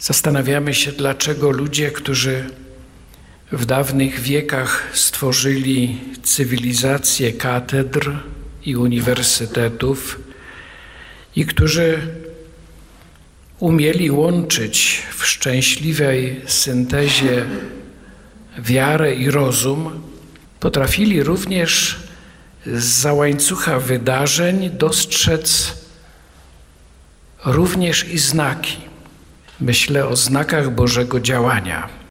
Zastanawiamy się, dlaczego ludzie, którzy w dawnych wiekach stworzyli cywilizację katedr i uniwersytetów i którzy umieli łączyć w szczęśliwej syntezie wiarę i rozum, potrafili również zza łańcucha wydarzeń dostrzec również i znaki. Myślę o znakach Bożego działania.